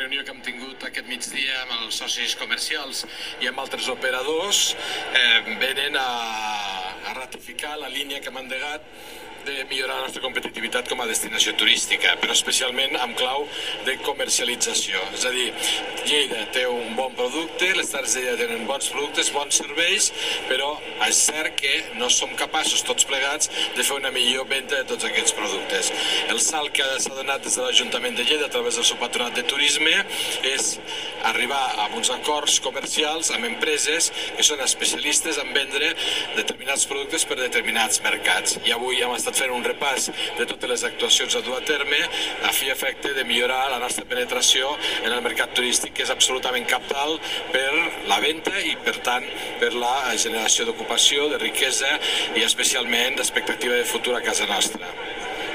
reunió que hem tingut aquest migdia amb els socis comercials i amb altres operadors venen a ratificar la línia que hem endegat de millorar la nostra competitivitat com a destinació turística, però especialment amb clau de comercialització. És a dir, Lleida té un bon producte, les Terres de Lleida tenen bons productes, bons serveis, però és cert que no som capaços tots plegats de fer una millor venda de tots aquests productes. El salt que s'ha donat des de l'Ajuntament de Lleida a través del seu patronat de turisme és arribar a uns acords comercials amb empreses que són especialistes en vendre determinats productes per determinats mercats. I avui hem estat fent un repàs de totes les actuacions a dur a terme a fi i efecte de millorar la nostra penetració en el mercat turístic, que és absolutament cabdal per la venda i, per tant, per la generació d'ocupació, de riquesa i especialment d'expectativa de futur a casa nostra.